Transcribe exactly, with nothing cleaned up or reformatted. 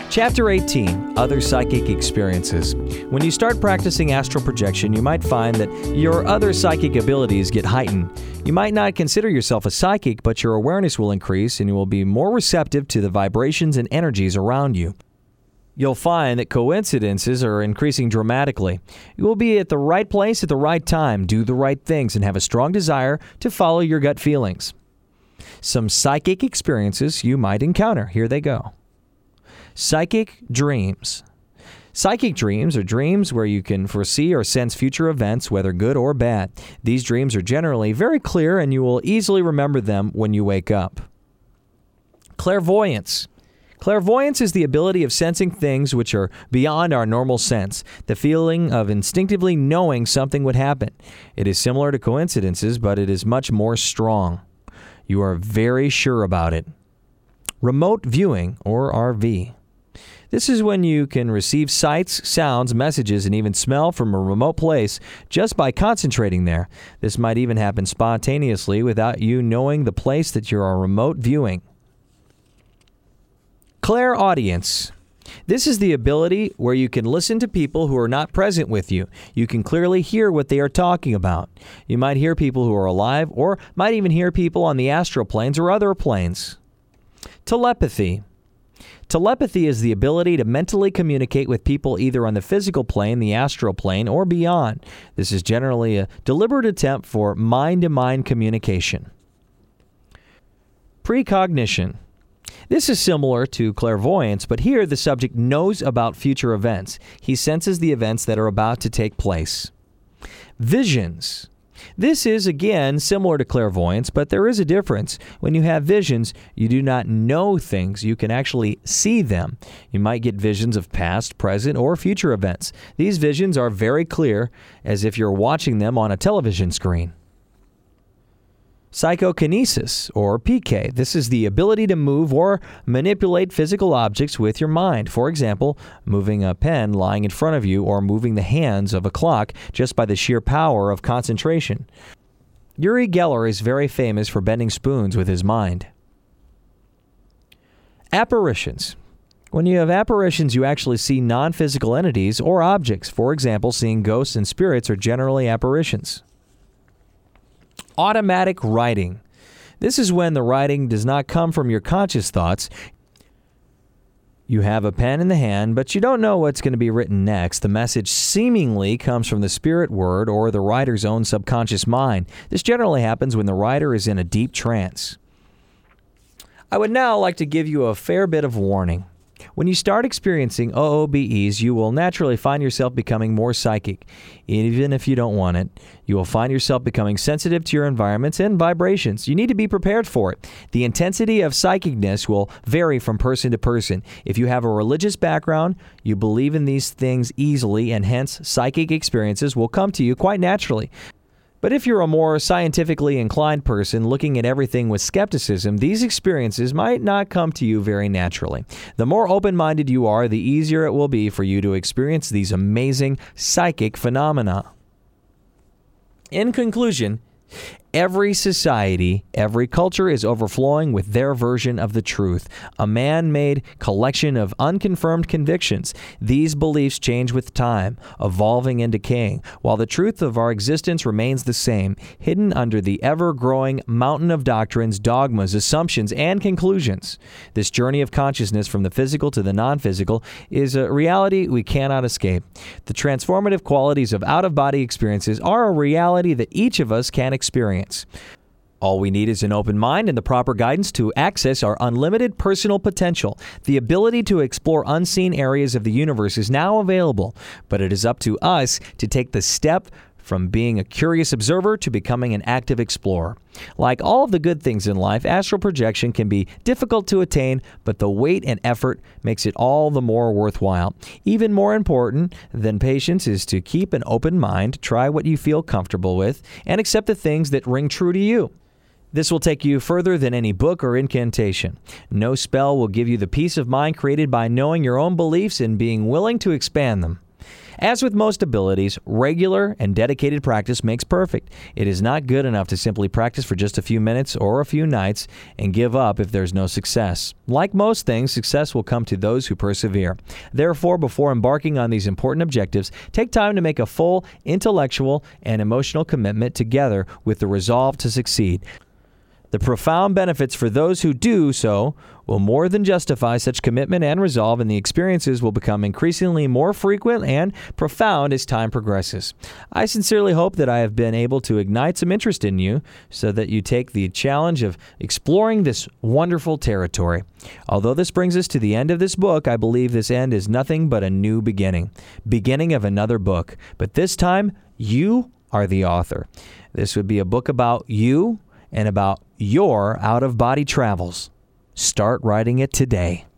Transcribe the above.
Chapter eighteen, Other Psychic Experiences. When you start practicing astral projection, you might find that your other psychic abilities get heightened. You might not consider yourself a psychic, but your awareness will increase and you will be more receptive to the vibrations and energies around you. You'll find that coincidences are increasing dramatically. You will be at the right place at the right time, do the right things, and have a strong desire to follow your gut feelings. Some psychic experiences you might encounter. Here they go. Psychic dreams. Psychic dreams are dreams where you can foresee or sense future events, whether good or bad. These dreams are generally very clear and you will easily remember them when you wake up. Clairvoyance. Clairvoyance is the ability of sensing things which are beyond our normal sense, the feeling of instinctively knowing something would happen. It is similar to coincidences, but it is much more strong. You are very sure about it. Remote viewing, or R V. This is when you can receive sights, sounds, messages, and even smell from a remote place just by concentrating there. This might even happen spontaneously without you knowing the place that you are remote viewing. Clairaudience. This is the ability where you can listen to people who are not present with you. You can clearly hear what they are talking about. You might hear people who are alive or might even hear people on the astral planes or other planes. Telepathy. Telepathy is the ability to mentally communicate with people either on the physical plane, the astral plane, or beyond. This is generally a deliberate attempt for mind-to-mind communication. Precognition. This is similar to clairvoyance, but here the subject knows about future events. He senses the events that are about to take place. Visions. This is, again, similar to clairvoyance, but there is a difference. When you have visions, you do not know things. You can actually see them. You might get visions of past, present, or future events. These visions are very clear, as if you're watching them on a television screen. Psychokinesis, or P K. This is the ability to move or manipulate physical objects with your mind. For example, moving a pen lying in front of you or moving the hands of a clock just by the sheer power of concentration. Uri Geller is very famous for bending spoons with his mind. Apparitions. When you have apparitions, you actually see non-physical entities or objects. For example, seeing ghosts and spirits are generally apparitions. Automatic writing. This is when the writing does not come from your conscious thoughts. You have a pen in the hand, but you don't know what's going to be written next. The message seemingly comes from the spirit word or the writer's own subconscious mind. This generally happens when the writer is in a deep trance. I would now like to give you a fair bit of warning. When you start experiencing O O B Es, you will naturally find yourself becoming more psychic. Even if you don't want it, you will find yourself becoming sensitive to your environments and vibrations. You need to be prepared for it. The intensity of psychicness will vary from person to person. If you have a religious background, you believe in these things easily, and hence psychic experiences will come to you quite naturally. But if you're a more scientifically inclined person looking at everything with skepticism, these experiences might not come to you very naturally. The more open-minded you are, the easier it will be for you to experience these amazing psychic phenomena. In conclusion, every society, every culture is overflowing with their version of the truth, a man-made collection of unconfirmed convictions. These beliefs change with time, evolving and decaying, while the truth of our existence remains the same, hidden under the ever-growing mountain of doctrines, dogmas, assumptions, and conclusions. This journey of consciousness from the physical to the non-physical is a reality we cannot escape. The transformative qualities of out-of-body experiences are a reality that each of us can experience. All we need is an open mind and the proper guidance to access our unlimited personal potential. The ability to explore unseen areas of the universe is now available, but it is up to us to take the step from being a curious observer to becoming an active explorer. Like all of the good things in life, astral projection can be difficult to attain, but the weight and effort makes it all the more worthwhile. Even more important than patience is to keep an open mind, try what you feel comfortable with, and accept the things that ring true to you. This will take you further than any book or incantation. No spell will give you the peace of mind created by knowing your own beliefs and being willing to expand them. As with most abilities, regular and dedicated practice makes perfect. It is not good enough to simply practice for just a few minutes or a few nights and give up if there's no success. Like most things, success will come to those who persevere. Therefore, before embarking on these important objectives, take time to make a full intellectual and emotional commitment together with the resolve to succeed. The profound benefits for those who do so will more than justify such commitment and resolve, and the experiences will become increasingly more frequent and profound as time progresses. I sincerely hope that I have been able to ignite some interest in you so that you take the challenge of exploring this wonderful territory. Although this brings us to the end of this book, I believe this end is nothing but a new beginning, beginning of another book. But this time, you are the author. This would be a book about you and about your out-of-body travels. Start writing it today.